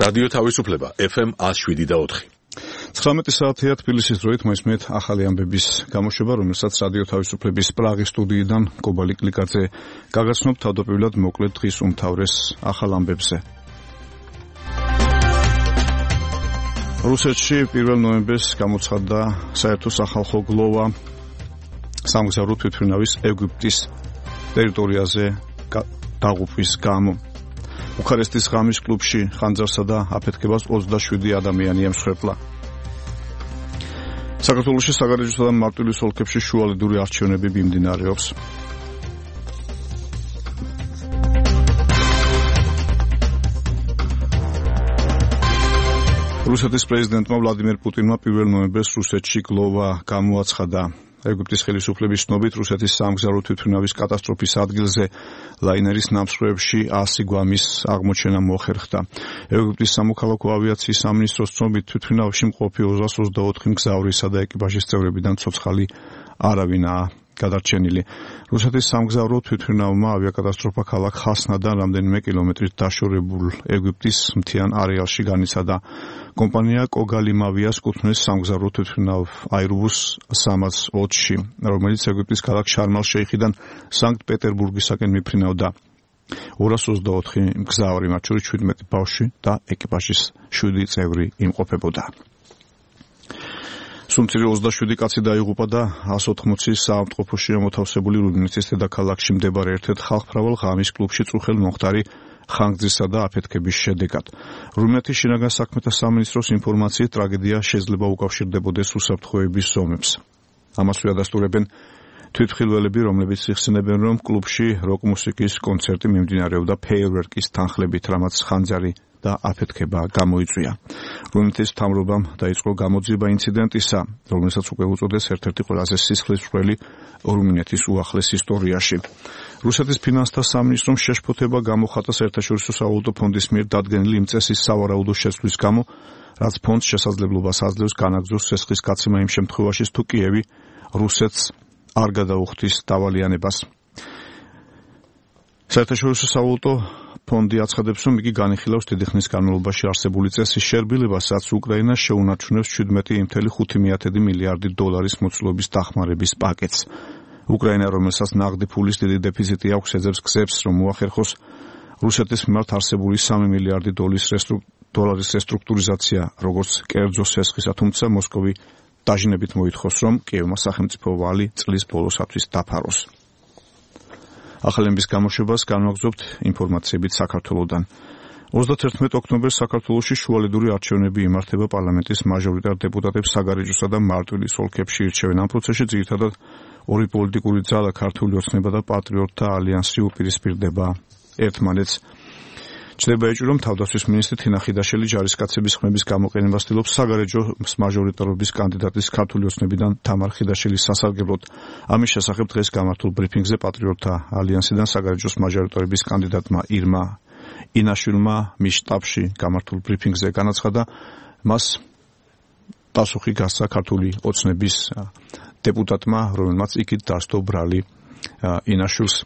რადიო თავისუფლება FM 107.4. 19 საათია თბილისის დროით მოისმენთ ახალი ამბების გამოშვება, რომელსაც რადიო თავისუფლების პრაღის სტუდიიდან კობალი კლიკაძე გაგაცნობ თავდაპირველად მოკლედ დღის უმთავრეს ახალ ამბებზე. რუსეთში 1 ნოემბერს გამოცხადდა საერთო სახალხო გლოვა სამგზავრო თვითმფრინავის ეგვიპტის ტერიტორიაზე დაღუპვის გამო. ბუქარესტის ღამის კლუბში ხანძარსა და აფეთქებას 27 ადამიანი ემსხვერპლა. საქართველოში საგარეჯოსა და მარტვილის ოლქებში შუალედური არჩევნები მიმდინარეობს. რუსეთის პრეზიდენტმა ვლადიმერ პუტინმა 1 ნოემბერს რუსეთში გლოვა გამოაცხადა. ეგვიპტის ხელისუფლების ცნობით რუსეთის სამგზავრო თვითმფრინავის კატასტროფის ადგილზე ლაინერის ნამსხვრევებში 100 გვამის აღმოჩენა მოხერხდა. ეგვიპტის სამოქალაქო ავიაციის სამინისტროს ცნობით თვითმფრინავში მყოფი 224 მგზავრისა და ეკიპაჟის წევრებიდან ცოცხალი არავინაა გადარჩენილი. რუსეთის სამგზავრო თვითმფრინავმა ავიაკატასტროფა ქალაქ ხასნადან რამდენიმე კილომეტრით დაშორებულ ეგვიპტის მთიან არეალში განიცადა. კომპანია კოგალიმავიას კუთვნეს სამგზავრო თვითმფრინავ აირბუს 320-ში, რომელიც ეგვიპტის ქალაქ შარმ-ელ-შეიხიდან სანქტ-პეტერბურგისაკენ მიფრინავდა. 224 მგზავრი, მათ შორის 17 ბავშვი და ეკიპაჟის 7 წევრი იმყოფებოდა. სუმცირე 27 კაცი დაიღუპა და 180 საავადმყოფოში მოთავსებული რუმინეთის დედაქალაქში მდებარე ერთ-ერთ ხალხმრავალ ღამის კლუბში წუხელ მომხდარი ხანგრძლივსა და აფეთქების შედეგად. რუმინეთის შინაგან საქმეთა სამინისტროს ინფორმაციით ტრაგედია შეიძლება უკავშირდებოდეს უსაფრთხოების ზომებს. ამას უადასტურებენ თვითმხილველები, რომლებიც იხსენებენ, რომ კლუბში როკ-მუსიკის კონცერტი მიმდინარეობდა ფეიერვერკის თანხლებით, რამაც ხანძარი და აფეთქება გამოიწვია. რუმინეთის მთავრობამ დაიწყო გამოძიება ინციდენტისა, რომელსაც უკვე უწოდეს ერთ-ერთი ყველაზე სისხლისმღვრელი რუმინეთის უახლეს ისტორიაში. რუსეთის ფინანსთა სამინისტრომ შეშფოთება გამოხატა საერთაშორისო სავალუტო ფონდის მიერ დადგენილი იმ წესის სავარაუდო შეცვლის გამო, რაც ფონდს შესაძლებლობას აძლევს განაგრძოს ცესხის გაცემა იმ შემთხვევაში, თუ კიევი რუსეთს არ გადაუხდის დავალიანებას. საერთაშორისო სავალუტო ფონდი აცხადებს, რომ იგი განიხილავს დიდი ხნის განმავლობაში არსებული წესის შერბილებას, რაც უკრაინას შეუნარჩუნებს 17.5 მილიარდი დოლარის მოცულობის დახმარების პაკეტს. უკრაინა, რომელსაც ნაღდი ფულის დიდი დეფიციტი აქვს, ეძებს გზებს, რომ მოახერხოს რუსეთის მიმართ არსებული 3 მილიარდი დოლარის რესტრუქტურიზაცია, როგორც კერძო სესხისა, თუმცა მოსკოვი დაჟინებით მოითხოვს, რომ კიევმა სახელმწიფო ვალი წლის ბოლოსათვის დაფაროს. ახალების გამოშვებას განვაგრძობთ ინფორმაციებით საქართველოდან. 31 ოქტომბერს საქართველოში შუალედური არჩევნები იმართება პარლამენტის მაჟორიტარ დეპუტატებს საგარეჯოსა და მარტვილის ოლქებში ირჩევენ. ამ პროცესში ძირითადად ორი პოლიტიკური ძალა, ქართული ოცნება და პატრიოტთა ალიანსი უპირისპირდება ერთმანეთს. ჩნდება ეჭვი, რომ თავდაცვის მინისტრი თინა ხიდაშელი ჯარისკაცების ხმების გამოყენებას ცდილობს საგარეჯოს მაჟორიტარობის კანდიდატის ქართული ოცნებიდან თამარ ხიდაშელის სასარგებლოდ. ამის შესახებ დღეს გამართულ ბრიფინგზე პატრიოტთა ალიანსიდან საგარეჯოს მაჟორიტარობის კანდიდატმა ირმა ინაშვილმა მის შტაბში გამართულ ბრიფინგზე განაცხადა, მას პასუხი გასცა ქართული ოცნების დეპუტატმა, რომელმაც იქით დასდო ბრალი ინაშვილს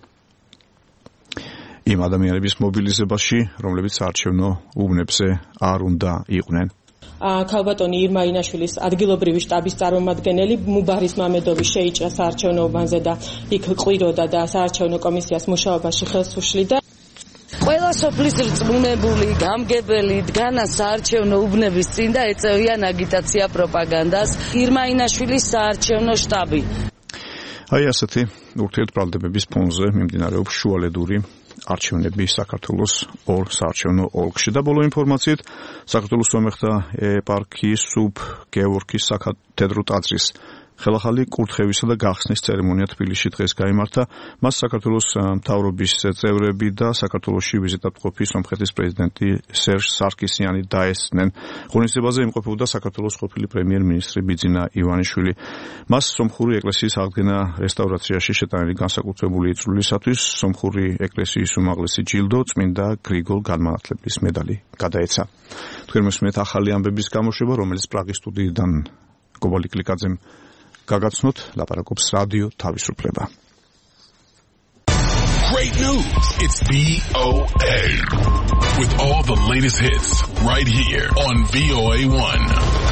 იმ ადამიანების მობილიზებაში, რომლებიც არჩევნო უბნებზე არ უნდა იყვნენ. ქალბატონი ირმა ინაშვილის ადგილობრივი შტაბის წარმომადგენელი მუბარის მამედოვი შეიჭრა საარჩევნო უბანზე და იქ ყვიროდა და საარჩევნო კომისიას მუშაობაში ხელს უშლიდა. ყველა სოფლის რწმუნებული, გამგებელი დგანა საარჩევნო უბნების წინ და ეწევიან აგიტაცია პროპაგანდას. ირმა ინაშვილის საარჩევნო შტაბი. აი ასეთი ურთიერთბრალდებების ფონზე მიმდინარეობს შუალედური არჩევნები საქართველოს ორ საარჩევნო ოლქში და ბოლო ინფორმაციით საქართველოს სომეხთა ეპარქიის სუბ გეორგის საკათედრო ტაძრის ხელახალი კურთხევისა და გახსნის ცერემონია თბილისში დღეს გაიმართა. მას საქართველოს მთავრობის წევრები და საქართველოში ვიზიტად მყოფი სომხეთის პრეზიდენტი სერჟ სარკისიანი დაესწნენ. ღონისძიებაზე იმყოფებოდა საქართველოს ყოფილი პრემიერ-მინისტრი ბიძინა ივანიშვილი. მას სომხური ეკლესიის აღდგენა რესტავრაციაში შეტანილი განსაკუთრებული იწვლილისათვის სომხური ეკლესიის უმაღლესი ჯილდო წმინდა გრიგოლ განმანათლებლის მედალი გადაეცა. თქვენ მოსმენთ ახალი ამბების გამოშვება, რომელიც პრაღის სტუდიიდან კობალი კლიკაძემ გაგაცნოთ, ლაპარაკობს რადიო თავისუფლება. great news. It's VOA. With all the latest hits right here on VOA1.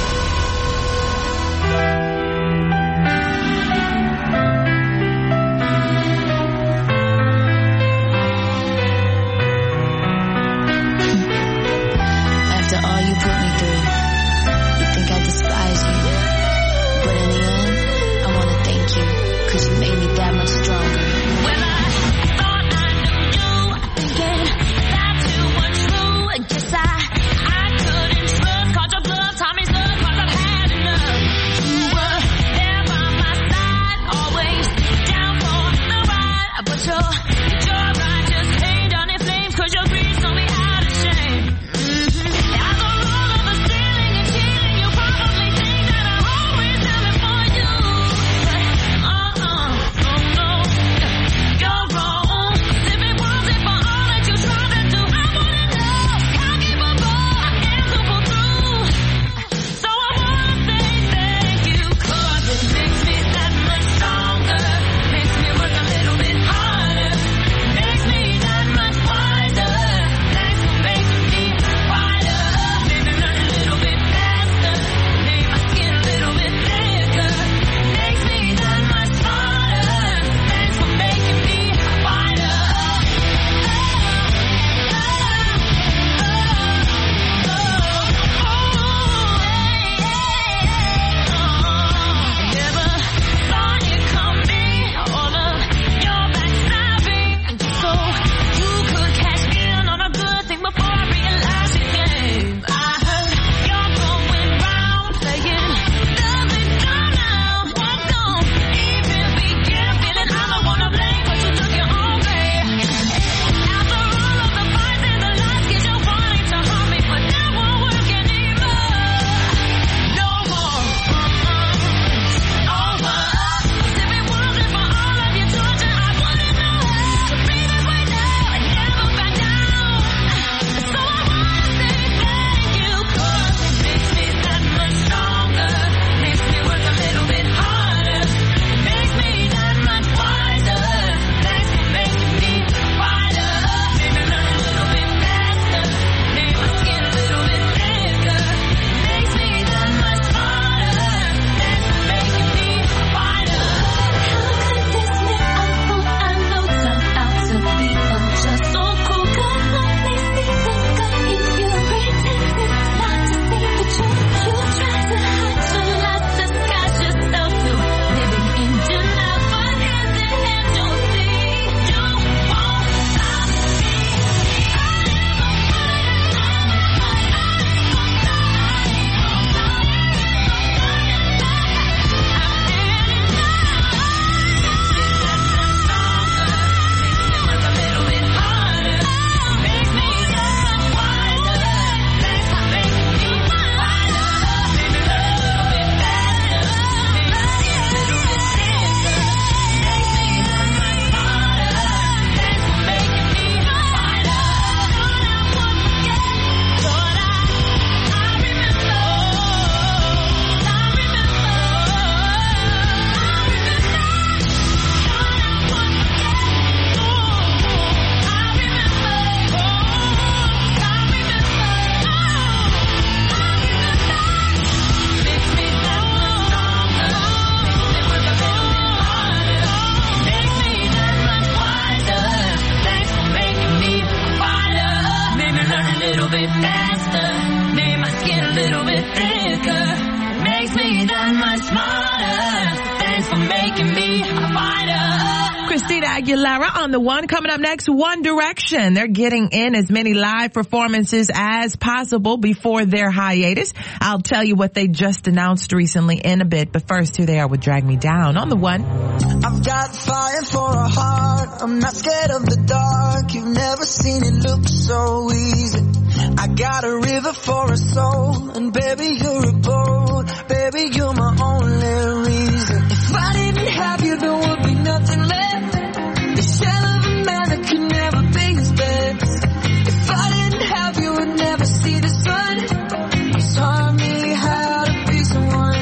Christina Aguilera on the One. Coming up next, One Direction. They're getting in as many live performances as possible before their hiatus. I'll tell you what they just announced recently in a bit, but first, here they are with Drag Me Down on the One. I've got fire for a heart. I'm not scared of the dark. You've never seen it look so easy. I got a river for a soul, and baby, you're a boat. Baby, you're my only reason. If I didn't have you, there would be nothing left. The shell of a man that could never be his best. If I didn't have you, would never see the sun. You taught me how to be someone,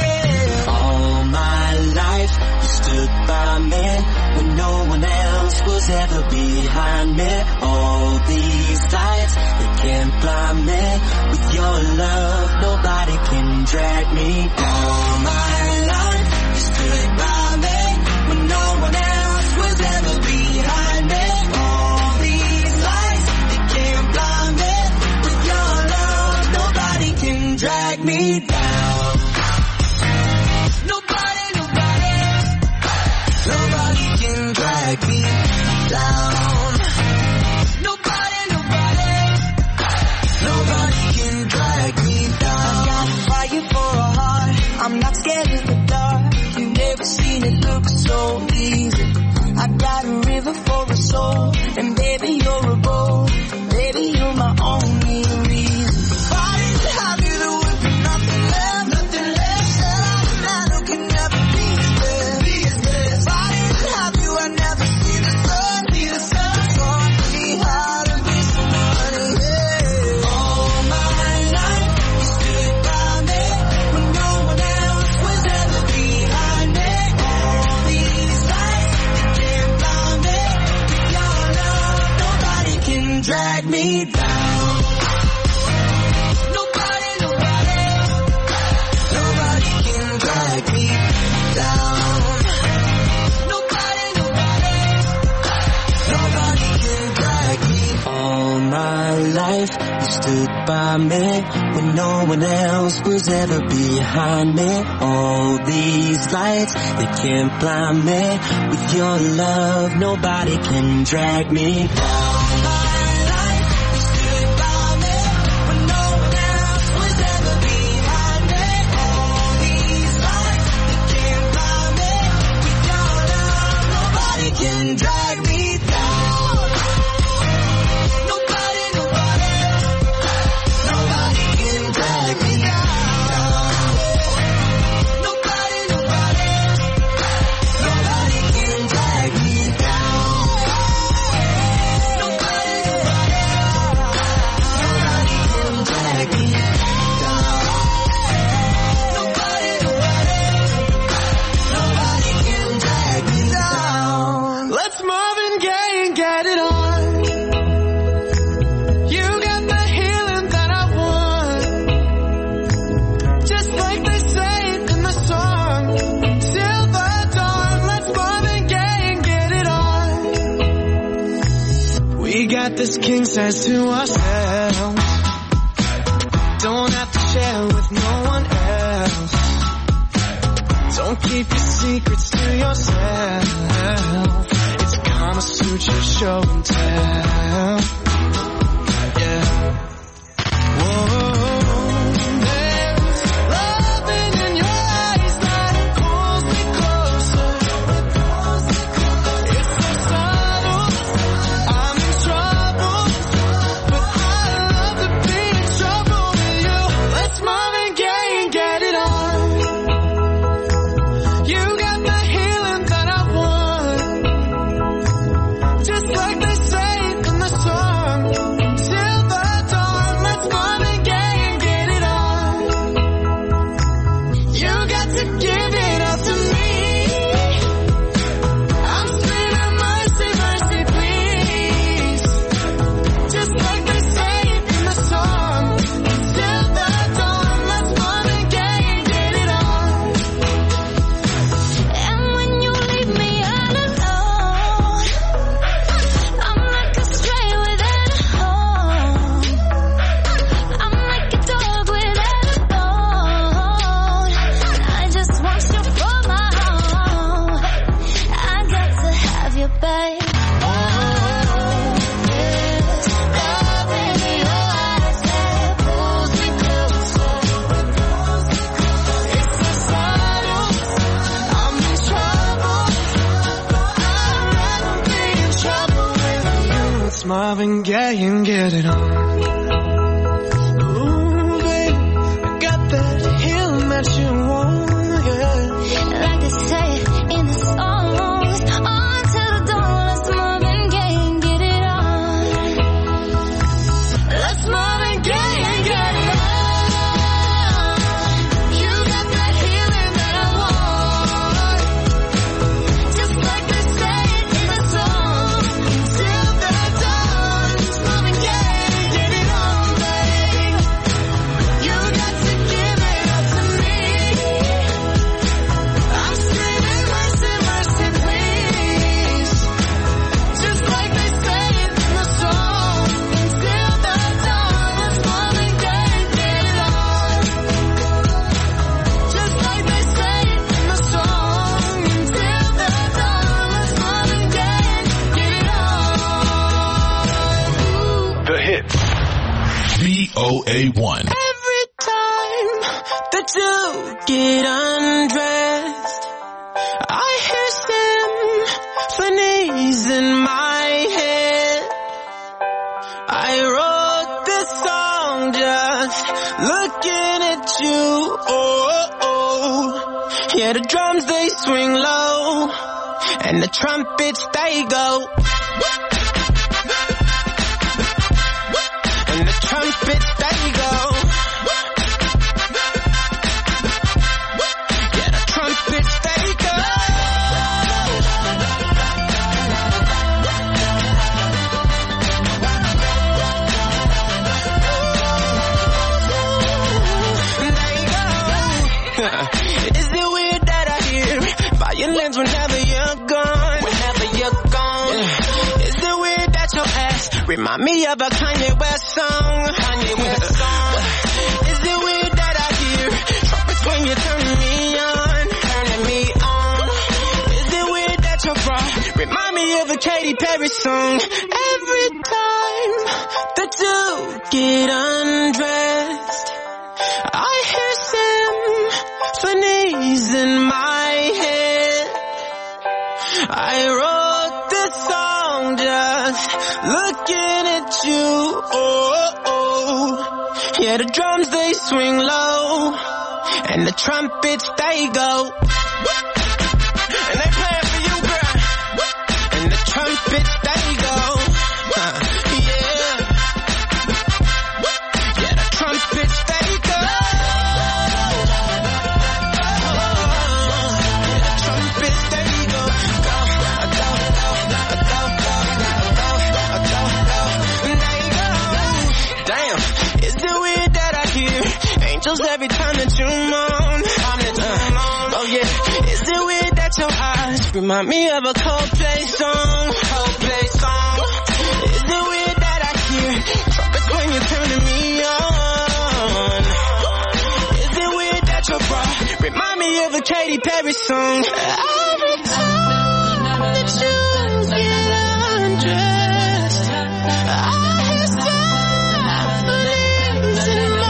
yeah. All my life, you stood by me when no one else would. was ever behind me. All these lights, they can't blind me. With your love, nobody can drag me down. All my life, you stood by me when no one else was ever behind me. All these lights, they can't blind me. With your love, nobody can drag me down. Nobody can drag me down. Nobody can drag me down. I got fire for a heart, I'm not scared of the dark. You've never seen it look so easy. I got a river for a soul, and baby you're a boat. Baby you're my only reason. If I didn't have you, there would be nothing left. Nothing left. Said I'm a man who can never be as best. If I didn't have you, I'd never see the sun. Taught me how to be somebody. Yeah. All my life, you stood by me when no one else was ever behind me. All these lights, they can't blind me. With your love, nobody can drag me down. Nobody can drag me down. Nobody can drag me. All my life, you stood by me when no one else was ever behind me. All these lights, they can't blind me. With your love, nobody can drag me down. Can drag me down. Nobody can drag me down. Nobody can drag me down. Nobody can drag me down. Nobody can drag me down. Let's Marvin Gaye and get it on. You got the healing that I want. Just like they say in the song, till the dawn. Let's Marvin Gaye and get it on. We got this king size to ourselves. Don't have to share with no one else. Don't keep your secrets to yourself. Kama Sutra show and tell. Yeah. Whoa. There's loving in your eyes that pulls me closer. It's so subtle, I'm in trouble, but I love to be in trouble with you. Let's Marvin Gaye and get it on. You got the healing that I want. Just like they say in the song, till the dawn. Let's Marvin Gaye and get it on. You got to give it up to me. I'm screaming mercy, mercy, please. Just like they say in the song, till the dawn. Let's Marvin Gaye and get it on. And when you leave me all alone, I'm like a stray without a home. I'm like a dog without a bone. I just want you for my own. I got to have you, babe. Love in your eyes that pulls me closer. It's so subtle, I'm in trouble, but I'd rather be in trouble with you. It's Marvin Gaye and get it on. Ooh, babe, I got that healing that you want, yeah. Like they say in the songs, on to the dawn. Let's Marvin Gaye and get it on. Let's Marvin Gaye and get it on. You got that healing that I want. Just like they say in the song, VOA1. Every time that you get undressed, I hear symphonies in my head. I wrote this song just looking at you. Yeah, the drums they swing low, and the trumpets they go. And the trumpets they go. Yeah, the trumpets they go. Is it weird that I hear violins whenever you're gone? Whenever you're gone. Yeah. Is it weird that your ass remind me of a Kanye West song? Kanye West song. Is it weird that I hear trumpets when you're turning me on? Turning me on. Is it weird that your bra remind me of a Katy Perry song? Every time that you get undressed, I hear symphonies in my head. I wrote this song just looking at you. Yeah, the drums they swing low, and the trumpets they go. And they playing for you, girl. And the trumpets they go. Yeah. Yeah, the trumpets they go. Every time that you moan, oh yeah. Is it weird that your eyes remind me of a Coldplay song? Coldplay song. Is it weird that I hear trumpets when you're turning me on? Is it weird that your bra remind me of a Katy Perry song? Every time that you get undressed, I hear symphonies in my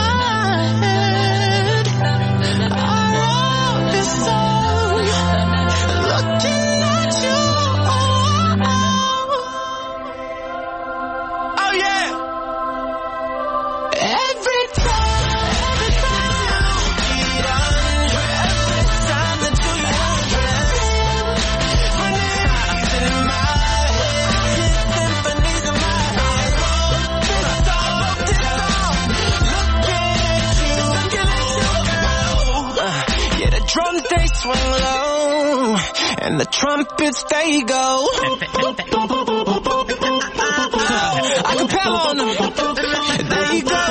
drums they swing low, and the trumpets they go. Acapella on them. There you go.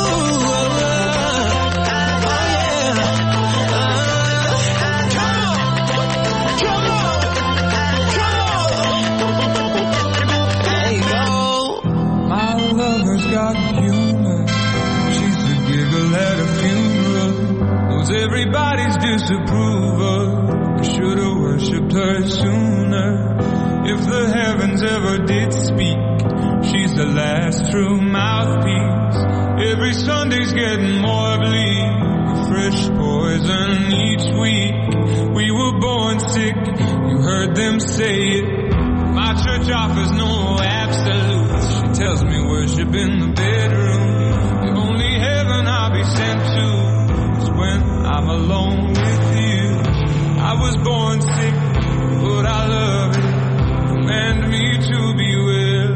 My lover's got humor. She's a giggle at a funeral. Knows everybody's disapproval. I should've worshipped her sooner. If the heavens ever did speak, she's the last true mouthpiece. Every Sunday's getting more bleak. Fresh poison each week. We were born sick, you heard them say it. My church offers no absolutes. She tells me worship in the bedroom. The only heaven I'll be sent to is when I'm alone with you. I was born sick, but I love it. Command me to be well.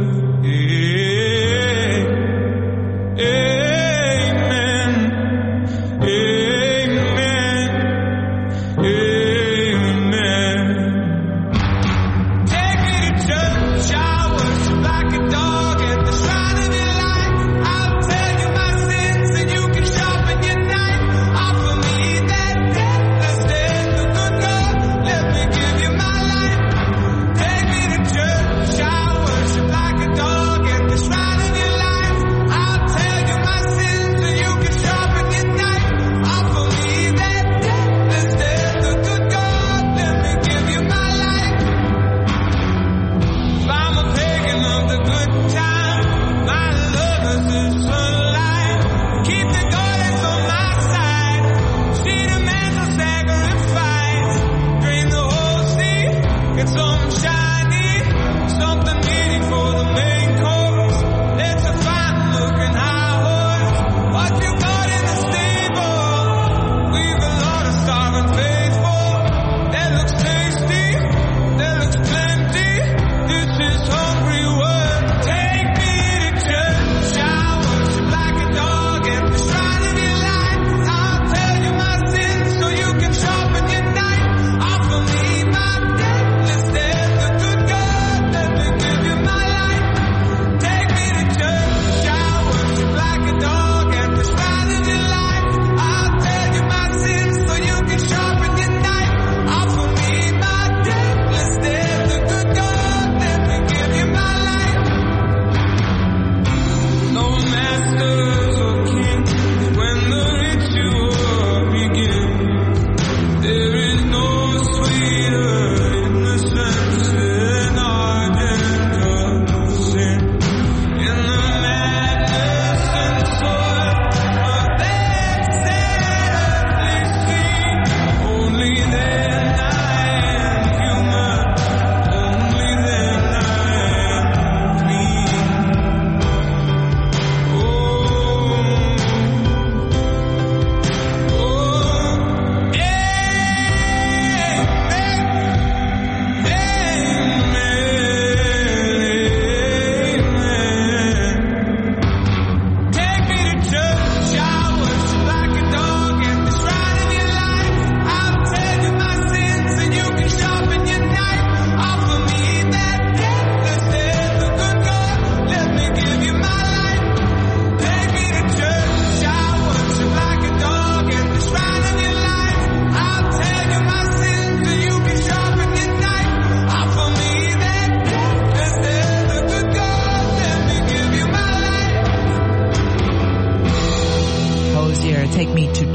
Amen. Amen. Amen. Take me to church, I worship like a dog at the shrine of your light. I'll tell you my sins and you can sharpen your knife. Offer me that death, let's stand the good God. Let me give you my life. Take me to church, I worship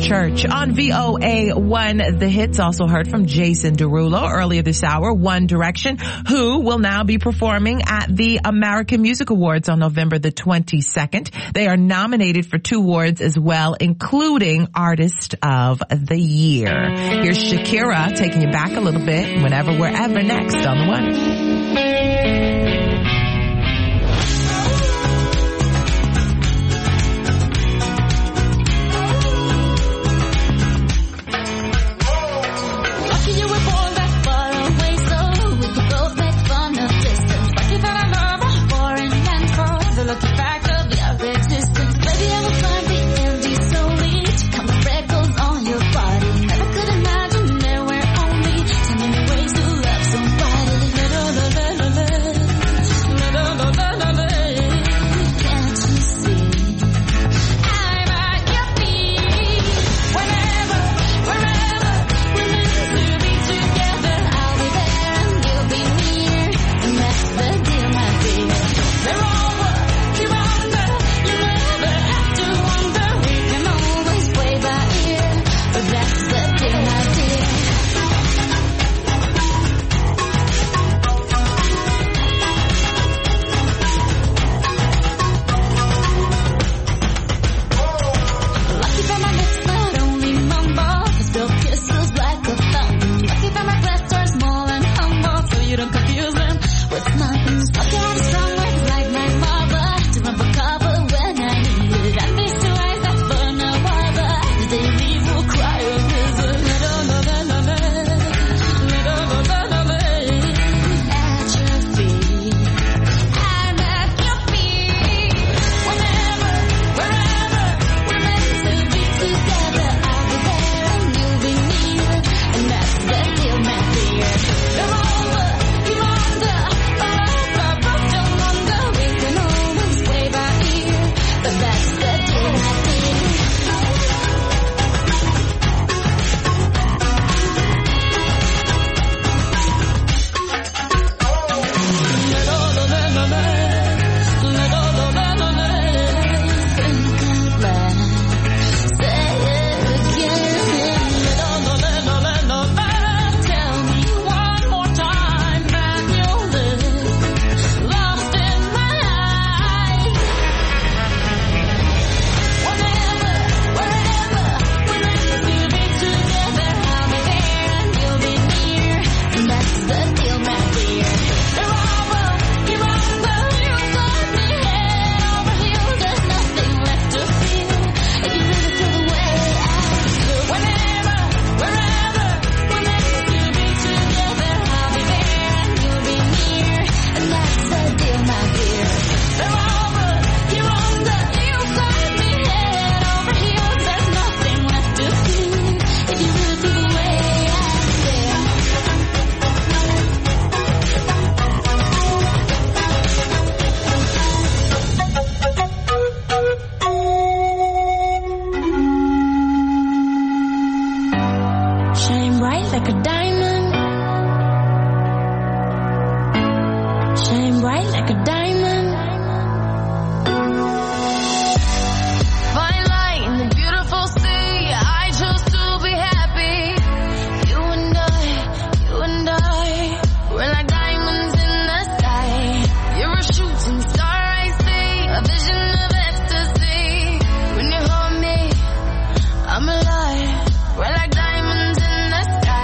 Church. On VOA1, The Hits also heard from Jason Derulo earlier this hour, One Direction, who will now be performing at the American Music Awards on November the 22nd. They are nominated for 2 awards as well, including Artist of the Year. Here's Shakira taking you back a little bit, whenever, wherever, next on The One.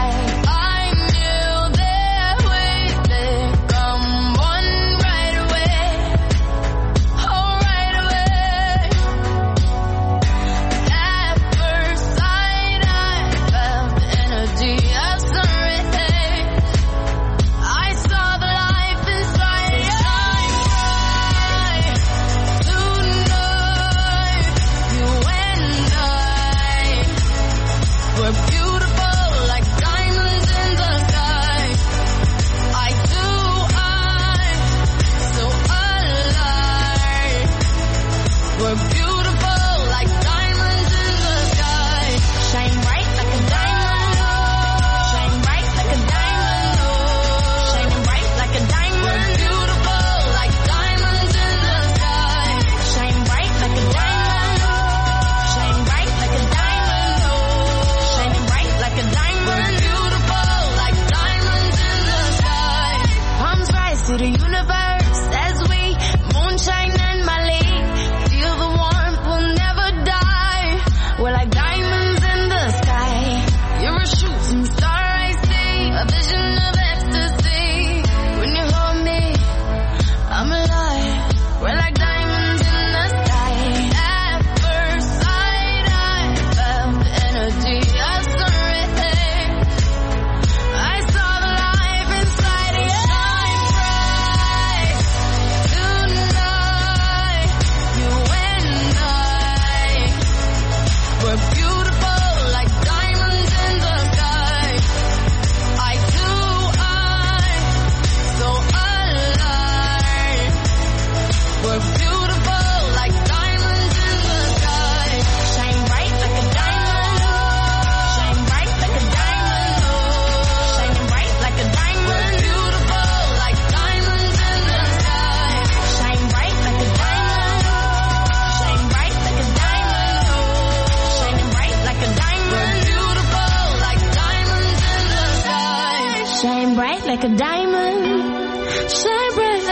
Right away.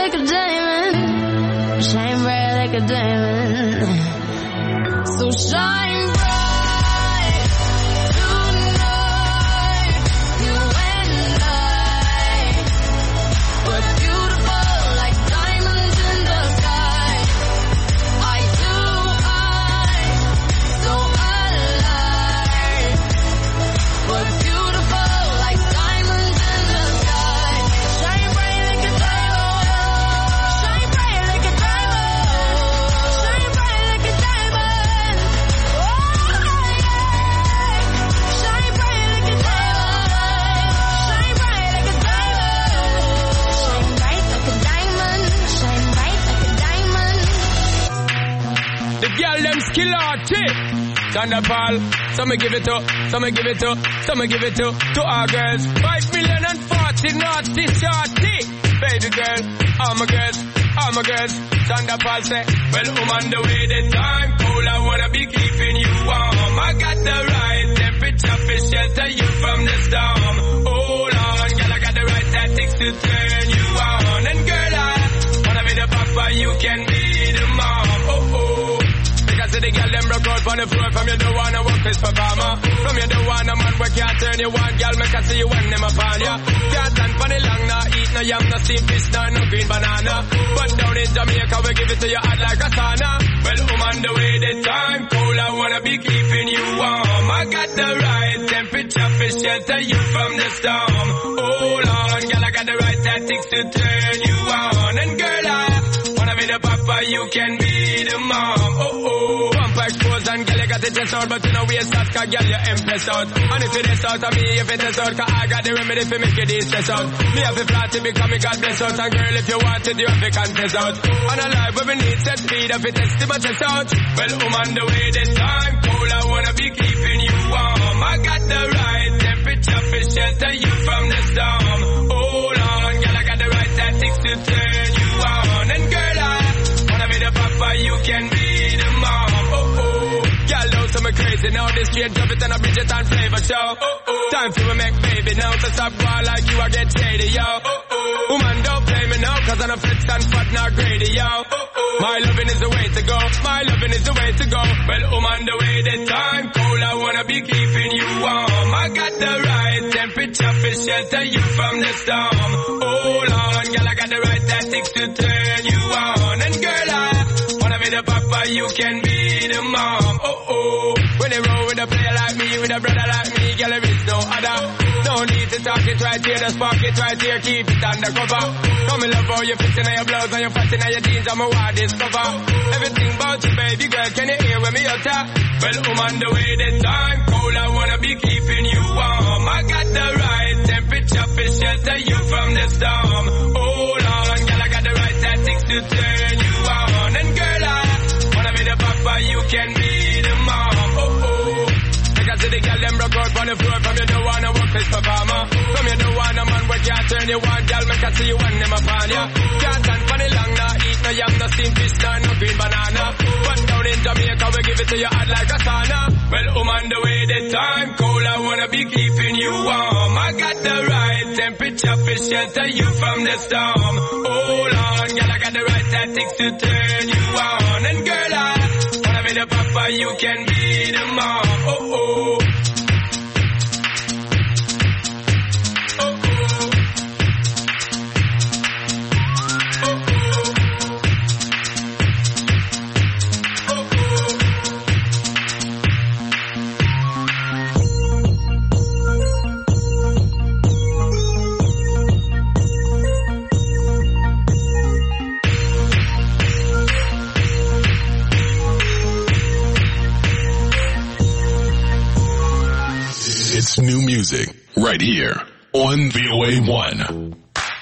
like a diamond, shine bright like a diamond. So shine bright tonight, you and I. We're beautiful like diamonds in the sky. Eye to eye, so alive. We're beautiful like diamonds in the sky. Shine bright like a diamond. Shine bright like a diamond. Shine bright like a diamond. Oh yeah. Shine bright like a diamond. Shine bright like a diamond. Shine bright like a diamond. Shine bright like a diamond. The girl them skill arty. Thunderball, some give it to, some give it to, some give it to our girls. 5,040,000 naughty shorty. Baby girl, all my girls, all my girls. Thunderball say, well, I'm on the way, the time cold, I wanna be keeping you warm. I got the right temperature for shelter you from the storm. Hold on, girl, I got the right tactics to turn you on. And girl, I wanna be the papa, you can be the mom. Oh, oh. Because the girl them broke out on the floor. From you don't wanna work this performer. From you don't wanna man where can't turn you on. Girl, make I see you when them upon ya. Can't stand for the long, nah eat no yam, no steamed fish, no green banana. But down in Jamaica we give it to you hot like a sauna. Well, I'm on the way, the time cold, I wanna be keeping you warm. I got the right temperature for shelter you from the storm. Hold on, girl, I got the right tactics to turn you on. And girl, I wanna be the papa, you can be the mom. Oh oh, bumper exposed and girl, you got the chest out, but you know we start, cause girl, you empress out. And if it is out of me, if it is out, cause I got the remedy for make it stress out. Me have a flat to become me God bless out. And girl, if you want it, you have to contest out. And a life where we need set speed, if it is to my chest out. Well, I'm on the way, this time cold, I wanna be keeping you warm. I got the right temperature for shelter you from the storm. Hold on, girl, I got the right tactics to turn you on. And girl, I wanna be the papa, you can be the mom. Oh oh, girl, those are me crazy now. This straight drop it and a Bridget and flavor show. Oh oh, time for me make baby now. So stop ball like you, I get shady, yo. Oh oh, woman don't play me now, cause I'm a fit and fat, not greedy, yo. Oh oh, my loving is the way to go. My loving is the way to go. Well, I'm on the way, the time cold, I wanna be keeping you warm. I got the right temperature for shelter you from the storm. Hold on, girl, I got the right tactics to turn you on. And girl, I wanna be the papa, you can be the mom. Oh oh, when they roll with a player like me, with a brother like me, girl, there is no other. No need to talk it right here, just spark it right here, keep it undercover. Come in love how you fit in your blouse and you fat in your jeans, I'm a wild discover. Everything about you, baby girl, can you hear when me utter? Well, I'm on the way, the time cold, I wanna be keeping you warm. I got the right temperature for shelter you from the storm. Hold on, girl, I got the right tactics to turn you on. And girl, I wanna be the papa, you can be the mom. Oh oh, because the girl them broke out on the floor. From you don't wanna work this performer. From you don't wanna man where can't turn you on. Girl, make I see you when them upon ya. Can't stand for the long, nah eat no yam, no steamed fish, no green banana. But down in Jamaica we give it to you hot like a sauna. Well, I'm on the way, the time cold, I wanna be keeping you warm. I got the right temperature for shelter you from the storm. Hold on, girl, I got the right tactics to turn you on. And girl, I wanna be the papa, you can be the mom. Oh oh. It's new music right here on VOA1.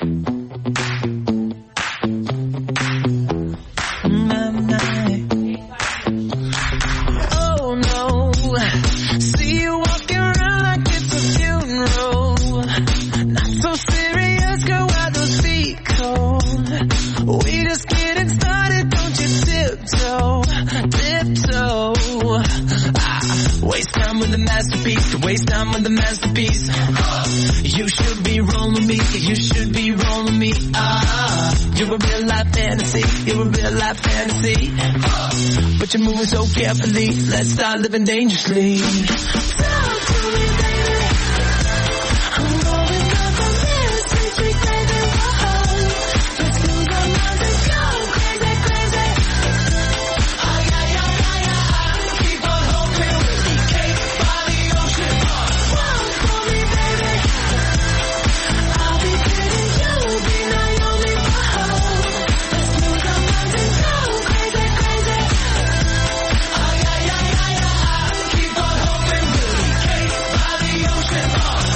Oh no, see you walking around like it's a funeral. Not so serious, girl, why those feet cold? We just getting started, don't you tiptoe, tiptoe. Waste time with the masterpiece, waste time with the masterpiece. You should be rolling me, you should be rolling me. You're a real life fantasy, you're a real life fantasy. But you're moving so carefully, let's start living dangerously. Talk to me, baby. I'm going up from here, sweet, sweet baby. Whoa. Let's lose our minds and go crazy, crazy. Ay, ay, ay, ay, ay. Keep on hoping we'll be cake by the ocean. Walk for me, baby. I'll be pretty, you'll be Naomi. Whoa. Let's lose our minds and go crazy, crazy. Ay, ay, ay, ay, ay. Keep on hoping we'll be cake by the ocean.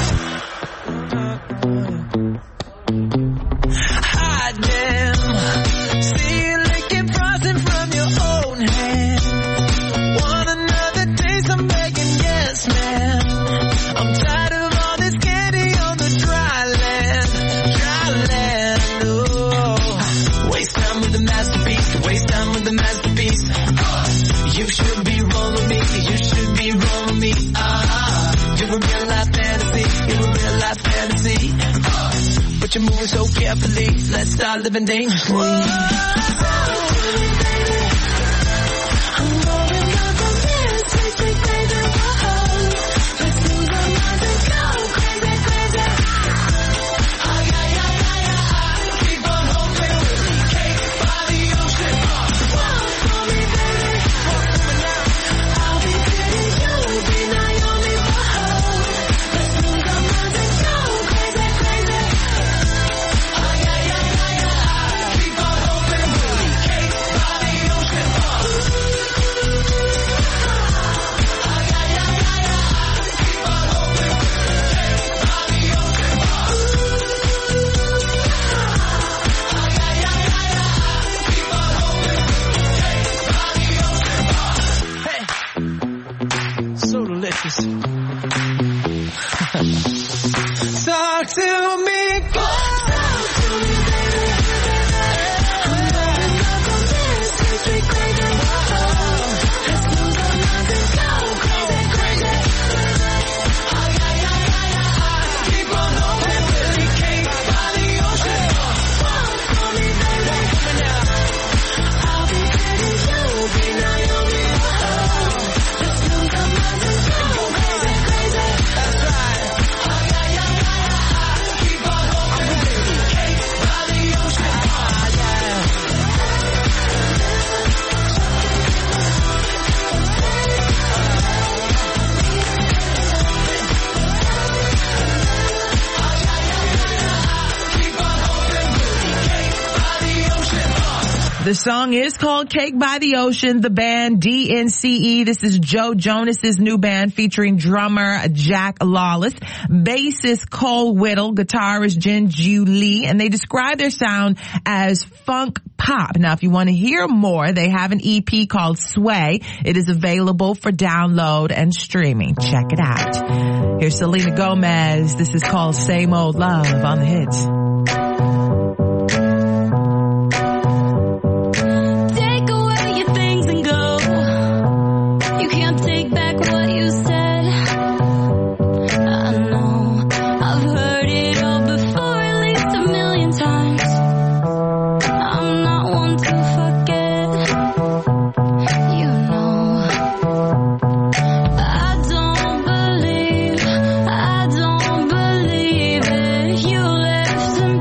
Hide them. See you licking frosting from your own hand. Want another taste? I'm begging, yes, man. I'm tired of all this candy on the dry land. Dry land, oh. Waste time with the masterpiece. Waste time with the masterpiece. You should be rolling me. You should be rolling me. You're a real life fantasy. You're a real life fantasy. But you're moving so carefully. Let's start living dangerously. I'm going up from here, sweet, sweet baby. Whoa. Let's lose our minds and go crazy, crazy. Ay, ay, ay, ay, ay. Keep on hoping we'll be cake by the ocean. Walk for me, baby. I'll be pretty, you'll be Naomi. Whoa. Let's lose our minds and go crazy, crazy. Ay, ay, ay, ay, ay. Keep on hoping we'll be cake by the ocean. Ay, ay, ay, ay, ay. Keep on hoping we'll be cake by the ocean. Ay, ay, ay, ay, ay. Keep on hoping we'll be cake by the ocean. Hey, so delicious. Talk to me, go. Talk to me, baby. I'm going up from here, sweet, sweet baby. Whoa. Let's lose our minds and go crazy, crazy. Ay, ay, ay, ay, ay. Keep on hoping we'll be cake by the ocean. Walk for me, baby. I'll be pretty, you'll be Naomi. Whoa. Let's lose our minds and go crazy, crazy. That's right. Ay, ay, ay, ay, ay. Keep on hoping we'll be cake by the ocean. Ah, yeah. Keep on hoping we'll be cake by the ocean. The song is called Cake by the Ocean, the band DNCE. This is Joe Jonas's new band featuring drummer Jack Lawless, bassist Cole Whittle, guitarist Jinju Lee, and they describe their sound as funk pop. Now, if you want to hear more, they have an EP called Sway. It is available for download and streaming. Check it out. Here's Selena Gomez. This is called Same Old Love on the Hits. Take away your things and go. You can't take back what you said. I know I've heard it all before, at least 1,000,000 times. I'm not one to forget. You know I don't believe it. You left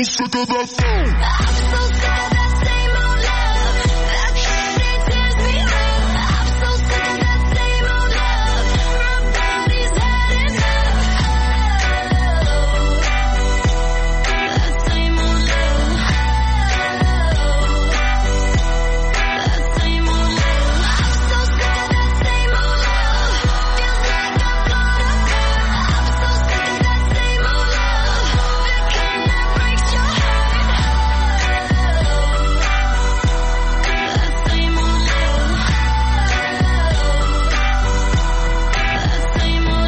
sick of that phone. I'm so sick of that same old love. That candy tears me up. I'm so sick of that same old love. My body's had enough. That same old love. That same old love. I'm so sick of that same old love. Feels like I'm gonna burn. I'm so sick of that same old love. The kind that breaks your heart. That same old love. That same old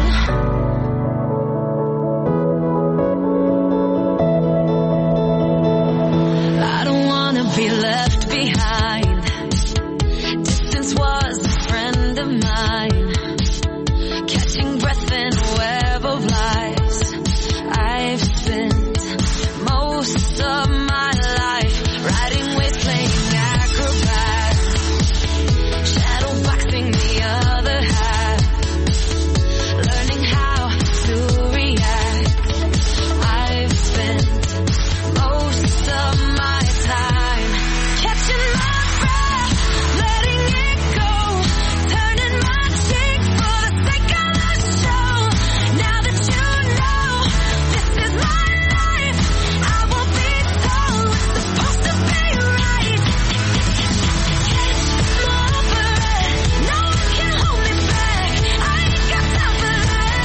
love. I don't wanna be left behind. Distance was a friend of mine. Catching breath in a web of lies. I've spent most of my life riding with playing acrobats, shadow boxing the other half, learning how to react. I've spent most of my time catching my breath, letting it go, turning my cheek for the sake of the show. Now that you know this is my life, I won't be told what's supposed to be right. Catch my breath, no one can hold me back. I ain't got time for that.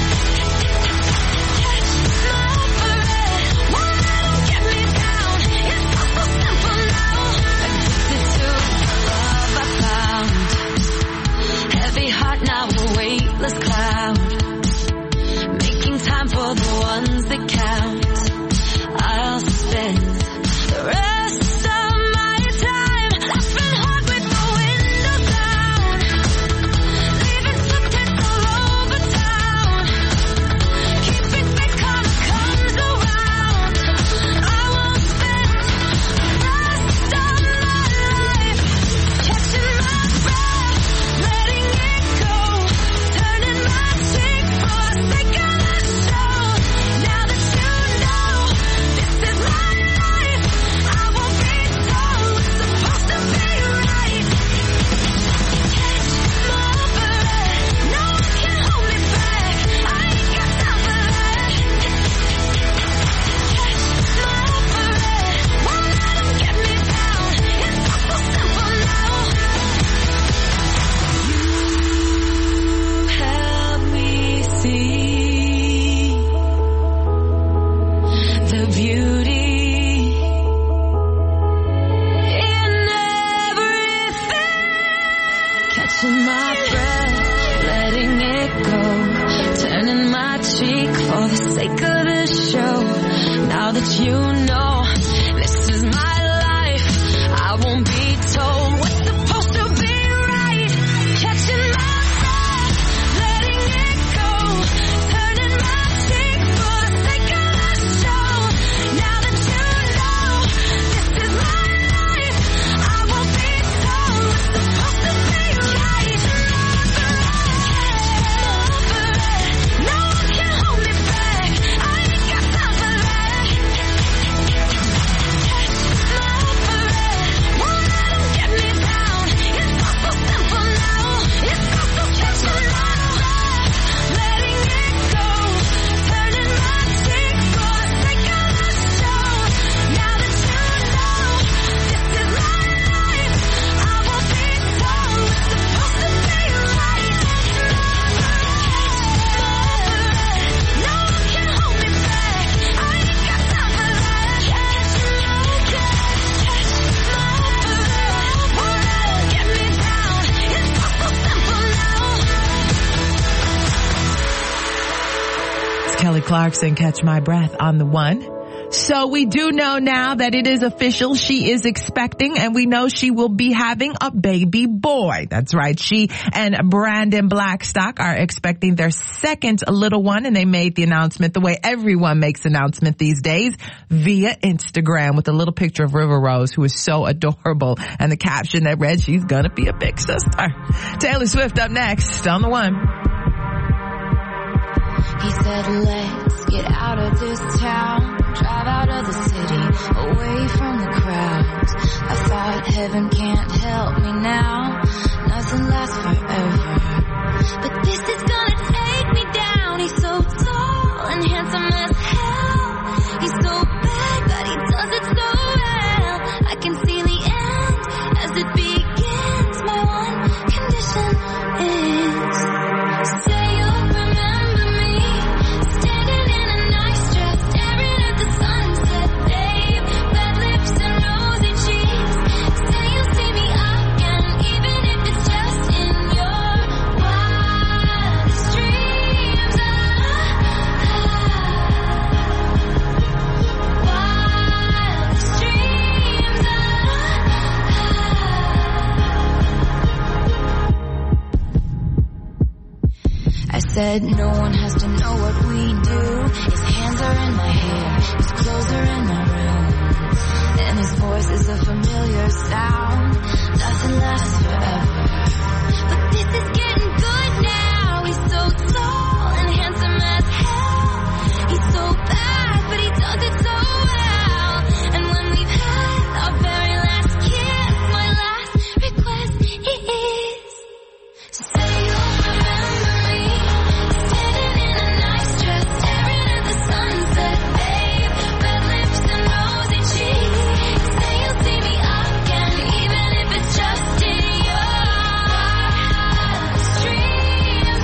Catch my breath, won't let 'em get me down. It's all so simple now. Addicted to the love I found. Heavy heart, now a weightless cloud. Making time for the ones that count. I'll spend the rest of my time laughing hard with the windows down, leaving footprints all over town. Keeping faith karma comes around. I won't spend the rest of my life catching my breath, letting it go, turning my cheek for the sake of the show. Now that you know this is my life, I won't be told what's supposed to be right. Catch my breath, no one can hold me back. I ain't got time for that. Catch my breath, won't let 'em get me down. It's all so simple now. You help me see the beauty in everything. Catching my breath, letting it go, turning my cheek for the sake of the show. Now that you know this is my life, I won't be told what's supposed to be right. Catching my breath, letting it go, turning my cheek for the sake of the show. Now that you know this is my life, I won't be told what's supposed to be right. No one can hold me back. I ain't got time for that. Catch my breath, won't let 'em get me down. It's all so simple now. It's all so simple now. Letting it go, turning my cheek for the sake of the show. Now that you know this is my life, I won't be told what's supposed to be right. No one can hold me back. I ain't got time for that. Catch my breath, won't let 'em get me down. It's all so simple now. It's Kelly Clarkson, Catch My Breath on the one. So we do know now that it is official. She is expecting, and we know she will be having a baby boy. That's right. She and Brandon Blackstock are expecting their second little one, and they made the announcement the way everyone makes announcement these days, via Instagram, with a little picture of River Rose, who is so adorable, and the caption that read, "She's gonna be a big sister." Taylor Swift up next on the one. He said, let's get out of this town. drive out of the city, away from the crowds. I thought heaven can't help me now, nothing lasts forever. But this is gonna take me down. He's so tall and handsome as hell. He's so bad, but he does it so well. I can see the end as it begins. My one condition is, say you'll remember me, standing in a nice dress, staring at the sunset, babe. Red lips and rosy cheeks. Say you'll see me again, even if it's just in your wildest dreams. Wildest dreams. I said no one has to know what we do. His hands are in my hair, his clothes are in my room, and his voice is a familiar sound. Nothing lasts forever, but this is getting good now. He's so tall and handsome as hell. He's so bad, but he does it so well. And when we've had our very last kiss, my last request is, say you'll remember me, standing in a nice dress, staring at the sunset, babe. Red lips and rosy cheeks. Say you'll see me again, even if it's just in your wildest dreams.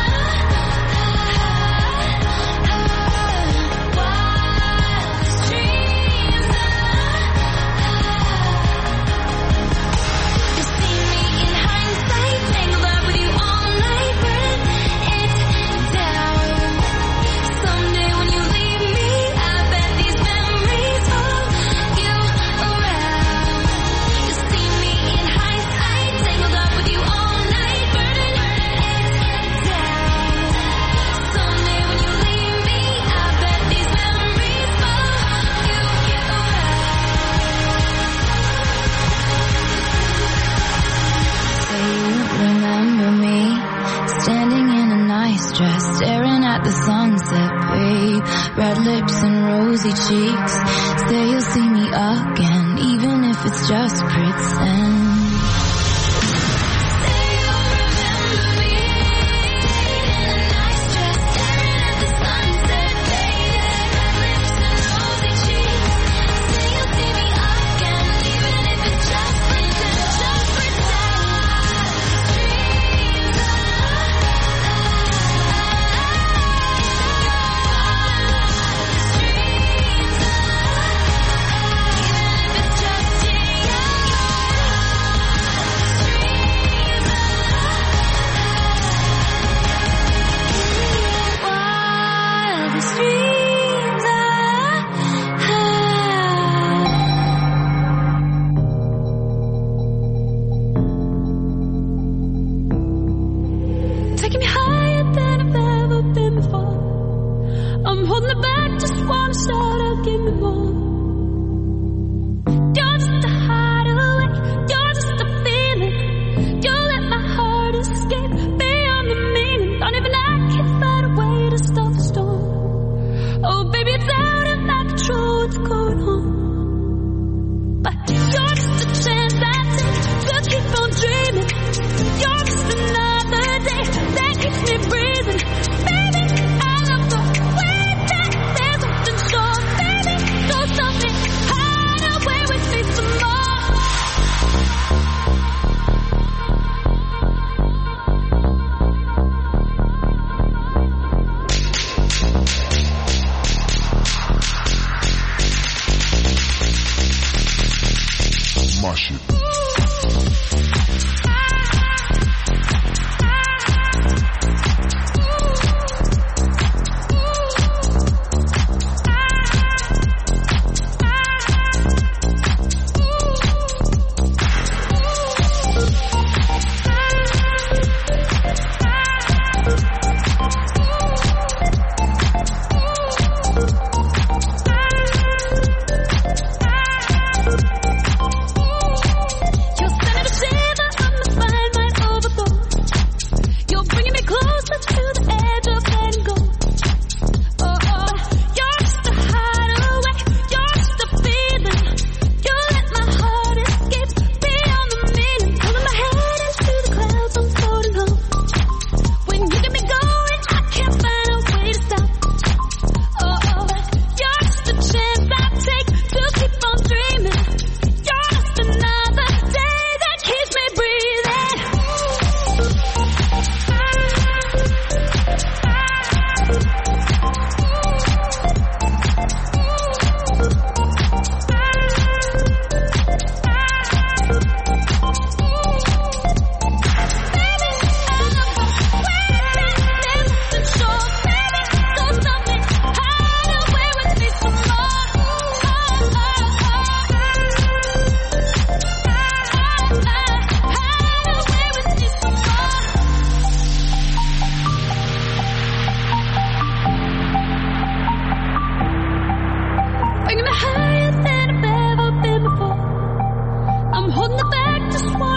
Wildest dreams. You see me in hindsight, tangled up with you all night, but it's down. Someday when you leave me, I bet these memories follow you around. You see me in hindsight, tangled up with you all night, but it's down. Someday when you leave me, I bet these memories follow you around. Say you remember me, standing in a nice dress, staring at the sunset, babe. Red lips and rosy cheeks. Say you'll see me again, even if it's just pretend. Say you'll remember me, in a nice dress, staring at the sunset, babe. Red lips and rosy cheeks. Say you'll see me again, even if it's just pretend. Just pretend. Dreams. Taking me higher than I've ever been before. I'm holding it back, just wanna start out, give me more. You're just a hideaway, you're just a feeling. You let my heart escape beyond the meaning. Don't even I can find a way to stop the storm. Oh baby, it's out of my control what's going on. But you're just a chance I take to keep on dreaming. You're just another day that keeps me breathing. Baby, I love the way that there's something sure. Baby, go something, hide away with me some more. My shit. You're sending a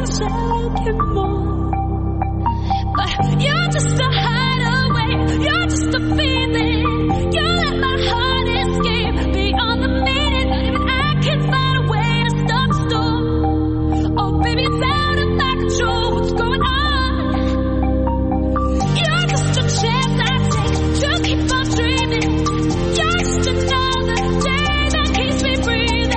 second more. But you're just a hideaway, you're just a feeling. You let my heart escape beyond the meaning. I can't find a way to stop the storm. Oh baby, it's out of my control. What's going on? You're just a chance I take to keep on dreaming. You're just another day that keeps me breathing.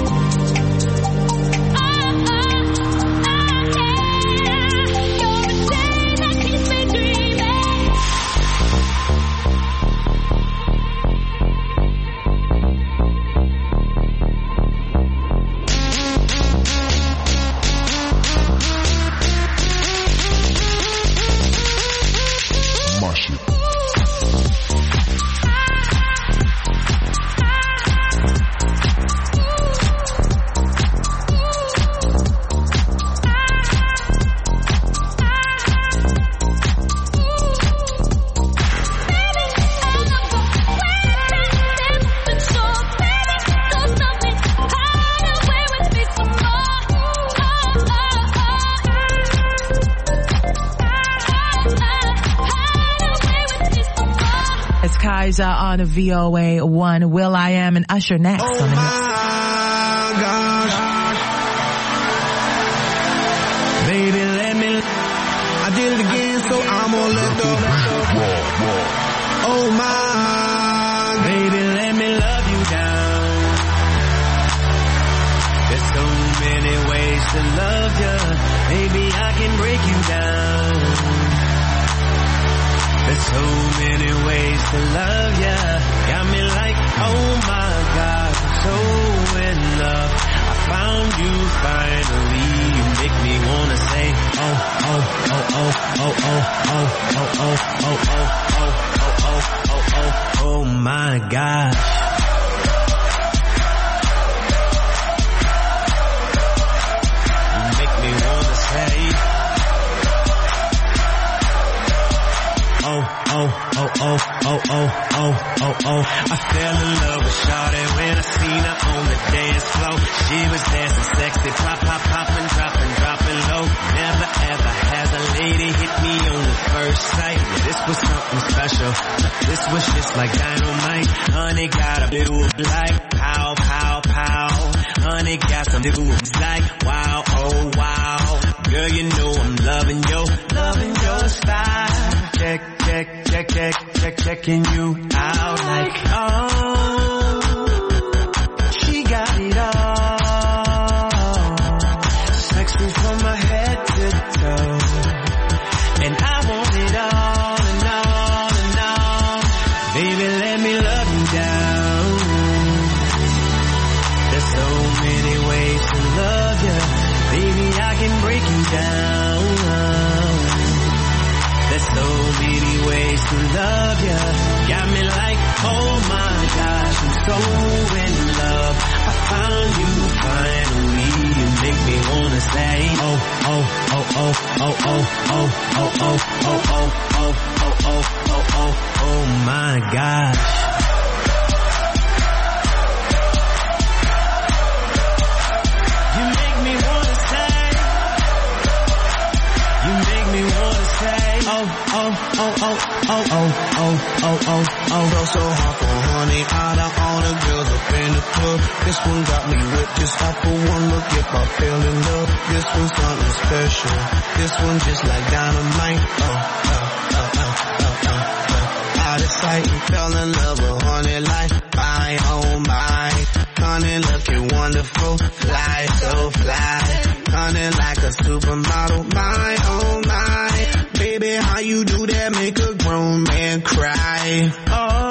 On VOA1, Will I Am and Usher next. Oh on the my gosh, baby, let me. I did it again, so I'm gonna let go. Oh my, baby, let me love you down. There's so many ways to love you, baby, I can break you down. There's so many ways to love ya. Got me like, oh my God, I'm so in love. I found you finally. You make me wanna say, oh, oh, oh, oh, oh, oh, oh, oh, oh, oh, oh, oh, oh, oh, oh, oh my God. You make me wanna say, oh, oh, oh, oh, oh, oh, oh, oh, oh. I fell in love with Shawty when I seen her on the dance floor. She was dancing sexy, pop, pop, popping, dropping low. Never ever has a lady hit me on the first sight. This was something special. This was just like dynamite. Honey got a blue like pow, pow, pow. Honey got some dudes like wow, oh wow. Girl, you know I'm loving your style. Checking you out like, oh, she got it all. Sexy from my head to toe. And I want it all and all and all. Baby, let me love you down. There's so many ways to love you. Baby, I can break you down. There's so many ways to love ya. Got me like, oh my gosh, I'm so in love. I found you finally. You make me wanna say, oh, oh, oh, oh, oh, oh, oh, oh, oh, oh, oh, oh, oh, oh, oh, oh my gosh. You make me wanna say, you make me wanna say, oh, oh, oh, oh, oh, oh, oh, oh, oh, oh. Felt so hot for honey, out of all the girls up in the club. This one got me whipped just off for one look. If I fell in love, this one's something special. This one just like dynamite. Out of sight and fell in love with honey like my, oh my. Honey looking wonderful, fly so fly. Honey like a supermodel, my, oh my. Baby, how you do that? Make a grown man cry. Oh,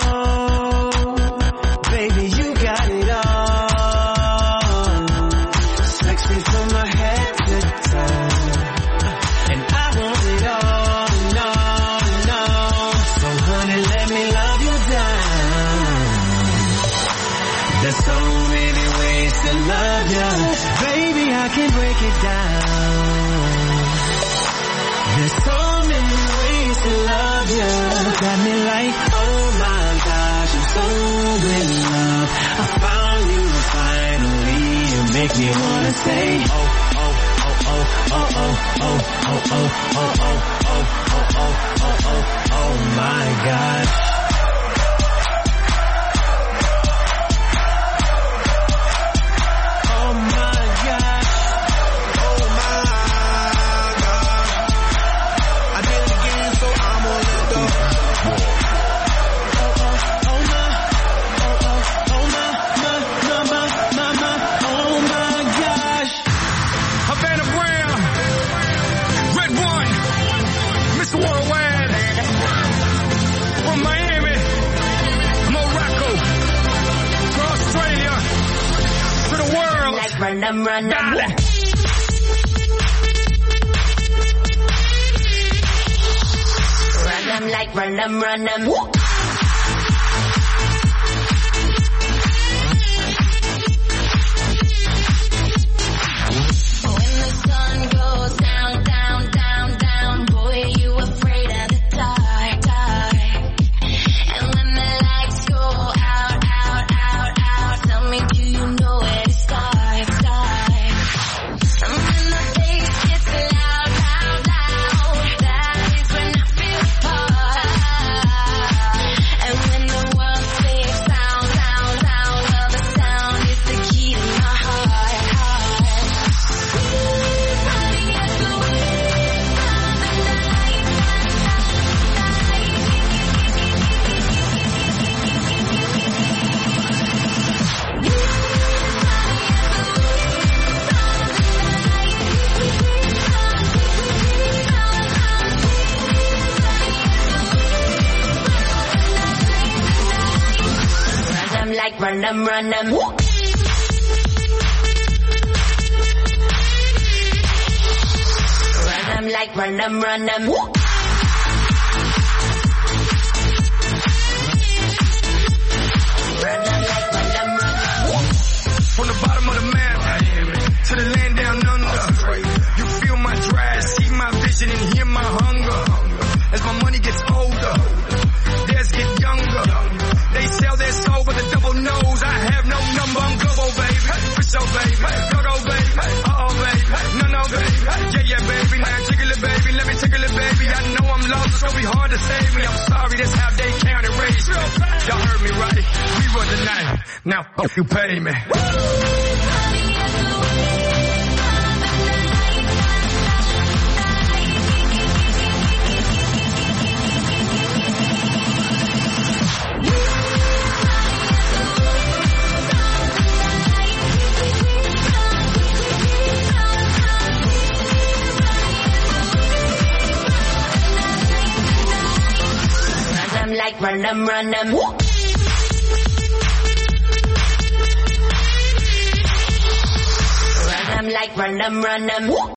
baby, you got it all. Sexy from my head to toe. And I want it all and all and all. So honey, let me love you down. There's so many ways to love you. Baby, I can break it down. There's so many ways to love you. Got me like, oh my gosh, I'm so in love. I found you finally. You make me wanna say, oh, oh, oh, oh, oh, oh, Oh my God. Oh my God. Oh my God. I did it again, so I'm on the door. Oh my gosh. Havana Brown, Red One, Mr. Worldwide, from Miami, Morocco, to Australia, to the world. Like run them. Dale. Run them. When the sun goes down, boy, are you afraid of the dark? And when the lights go out, tell me, do you know where to start? And when the bass gets loud, that is when I feel apart. And when the world speaks sound, well, the sound is the key to my heart. Run them. Run them like run them. Run them. From the bottom of the map to the land down under, you feel my drive, see my vision and hear my hunger. As my money gets older, theirs get younger. They sell their soul, but the devil knows I have no number. I'm global, baby. For sure, baby. Go, baby. Uh-oh, baby. No, baby. Yeah, baby. Now jiggle it, baby. Let me tickle it, baby. I know I'm lost. It's gonna be hard to save me. I'm sorry, that's how they count and raise me. Y'all heard me right. We run the night. Now, you pay me. Like run them. Run them like run them.